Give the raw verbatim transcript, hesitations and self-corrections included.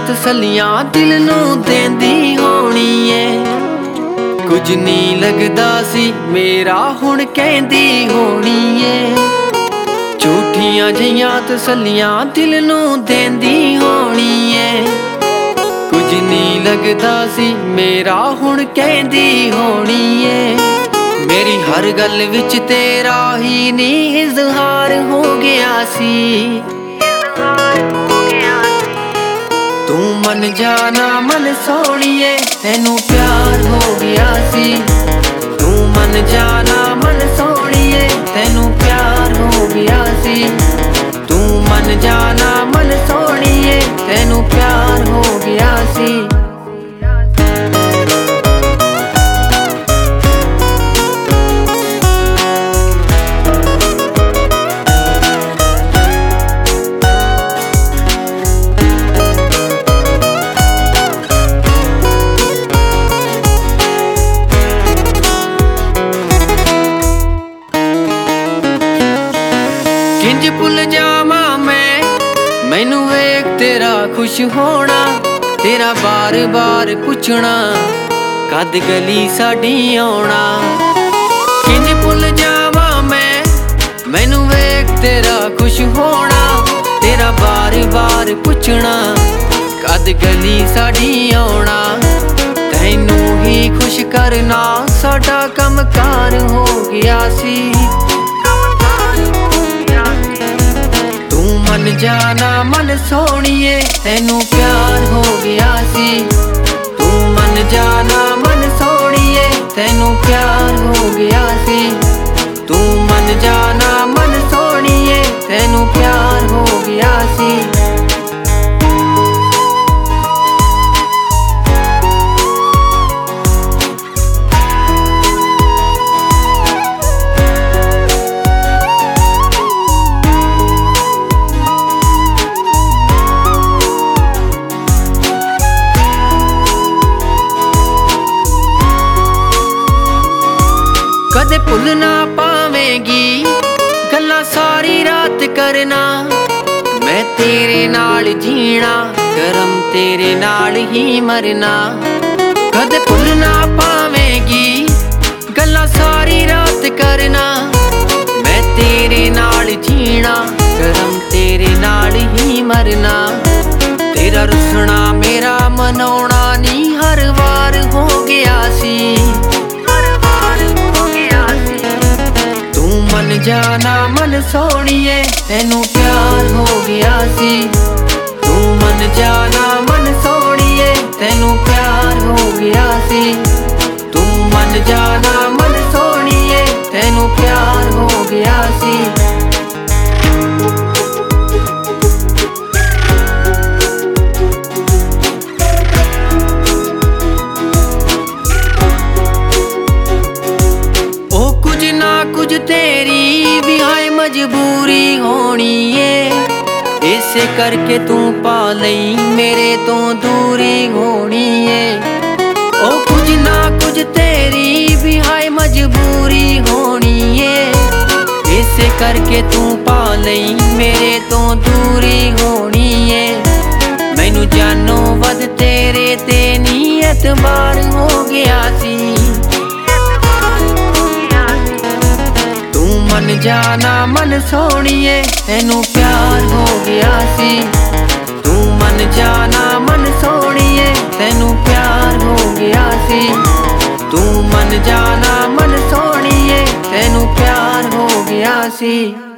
ਤਸੱਲੀਆਂ ਦਿਲ ਨੂੰ ਦੇਂਦੀ ਹੋਣੀ ਏ। ਕੁਝ ਨਹੀਂ ਲੱਗਦਾ ਸੀ ਮੇਰਾ ਹੁਣ ਕਹਿੰਦੀ ਹੋਣੀ ਏ। ਝੂਠੀਆਂ ਜਿਹੀਆਂ ਤਸੱਲੀਆਂ ਦਿਲ ਨੂੰ ਦੇਂਦੀ ਹੋਣੀ ਏ। ਕੁਝ ਨਹੀਂ ਲੱਗਦਾ ਸੀ ਮੇਰਾ ਹੁਣ ਕਹਿੰਦੀ ਹੋਣੀ ਏ। ਮੇਰੀ ਹਰ ਗੱਲ ਵਿੱਚ ਤੇਰਾ ਹੀ ਨਹੀਂ ਇਜ਼ਹਾਰ ਹੋ ਗਿਆ ਸੀ। ਤੂੰ ਮੰਨ ਜਾਣਾ ਮਨ ਸੋਹਣੀਏ ਤੈਨੂੰ ਪਿਆਰ ਹੋ ਗਿਆ ਸੀ। ਤੂੰ ਮੰਨ ਜਾਣਾ ਮਨ ਸੋਹਣੀਏ ਤੈਨੂੰ ਪਿਆਰ ਹੋ ਗਿਆ ਸੀ। ਤੂੰ ਮੰਨ ਜਾਣਾ ਮਨ ਸੋਹਣੀਏ ਤੈਨੂੰ ਪਿਆਰ ਹੋ ਗਿਆ ਸੀ। ਕਿੰਜ ਭੁੱਲ ਜਾਵਾਂ ਮੈਂ ਮੈਨੂੰ ਵੇਖ ਤੇਰਾ ਖੁਸ਼ ਹੋਣਾ। ਤੇਰਾ ਬਾਰ ਬਾਰ ਪੁੱਛਣਾ ਕਦ ਗਲੀ ਸਾਡੀ ਆਉਣਾ। ਕਿੰਜ ਭੁੱਲ ਜਾਵਾਂ ਮੈਂ ਮੈਨੂੰ ਵੇਖ ਤੇਰਾ ਖੁਸ਼ ਹੋਣਾ। ਤੇਰਾ ਬਾਰ ਬਾਰ ਪੁੱਛਣਾ ਕਦ ਗਲੀ ਸਾਡੀ ਆਉਣਾ। ਤੈਨੂੰ ਹੀ ਖੁਸ਼ ਕਰਨਾ ਸਾਡਾ ਕੰਮ ਕਾਰ ਹੋ ਗਿਆ ਸੀ। ਮੰਨ ਜਾਣਾ ਮਨ ਸੋਹਣੀਏ ਤੈਨੂੰ ਪਿਆਰ ਹੋ ਗਿਆ ਸੀ। ਤੂੰ ਮੰਨ ਜਾਣਾ ਮਨ ਸੋਹਣੀਏ ਤੈਨੂੰ ਪਿਆਰ ਹੋ ਗਿਆ ਸੀ। ਤੂੰ ਮੰਨ ਜਾਣਾ ਮਨ ਸੋਹਣੀਏ ਤੈਨੂੰ ਪਿਆਰ ਹੋ ਗਿਆ ਸੀ। ਕਦੇ ਭੁੱਲ ਨਾ ਪਾਵੇਂਗੀ ਗੱਲਾਂ ਸਾਰੀ ਰਾਤ ਕਰਨਾ। ਮੈਂ ਤੇਰੇ ਨਾਲ ਜੀਣਾ ਕਰਮ ਤੇਰੇ ਨਾਲ ਹੀ ਮਰਨਾ। ਕਦੇ ਭੁੱਲ ਨਾ ਪਾਵੇਂਗੀ ਗੱਲਾਂ ਸਾਰੀ ਰਾਤ ਕਰਨਾ। ਮੈਂ ਤੇਰੇ ਨਾਲ ਜੀਣਾ ਕਰਮ ਤੇਰੇ ਨਾਲ ਹੀ ਮਰਨਾ। ਤੇਰਾ ਰੁੱਸਣਾ ਮੇਰਾ ਮਨਾਉਣਾ ਨੀ ਹਰ ਵਾਰ ਹੋ ਗਿਆ ਸੀ। ਮੰਨ ਜਾਣਾ ਮਨ ਸੋਹਣੀਏ ਤੈਨੂੰ ਪਿਆਰ ਹੋ ਗਿਆ ਸੀ। ਤੂੰ ਮੰਨ ਜਾਣਾ ਮਨ ਸੋਹਣੀਏ ਤੈਨੂੰ ਪਿਆਰ ਹੋ ਗਿਆ ਸੀ। ਤੂੰ ਮੰਨ ਜਾਣਾ ਮਨ ਸੋਹਣੀਏ ਤੈਨੂੰ ਪਿਆਰ ਹੋ ਗਿਆ ਸੀ। ਉਹ ਕੁਝ ਨਾ ਕੁਝ ਤੇਰੀ ਵੀ ਹੈ ਮਜਬੂਰੀ ਹੋਣੀ ਏ। ਇਸੇ ਕਰਕੇ ਤੂੰ ਪਾ ਲਈ ਮੇਰੇ ਤੋਂ ਦੂਰੀ ਹੋਣੀ ਏ। ਉਹ ਕੁਝ ਨਾ ਕੁਝ ਤੇਰੀ ਵੀ ਹੈ ਮਜਬੂਰੀ ਹੋਣੀ ਏ। ਇਸੇ ਕਰਕੇ ਤੂੰ ਪਾ ਲਈ ਮੇਰੇ ਤੋਂ ਦੂਰੀ ਹੋਣੀ ਏ। ਮੈਨੂੰ ਜਾਨੋਂ ਵੱਧ ਤੇਰੇ ਤੇ ਨੀ ਐਤਬਾਰ ਹੋ ਗਿਆ ਸੀ। ਮੰਨ ਜਾਣਾ ਮਨ ਸੋਹਣੀਏ ਤੈਨੂੰ ਪਿਆਰ ਹੋ ਗਿਆ ਸੀ। ਤੂੰ ਮੰਨ ਜਾਣਾ ਮਨ ਸੋਹਣੀਏ ਤੈਨੂੰ ਪਿਆਰ ਹੋ ਗਿਆ ਸੀ। ਤੂੰ ਮੰਨ ਜਾਣਾ ਮਨ ਸੋਹਣੀਏ ਤੈਨੂੰ ਪਿਆਰ ਹੋ ਗਿਆ ਸੀ।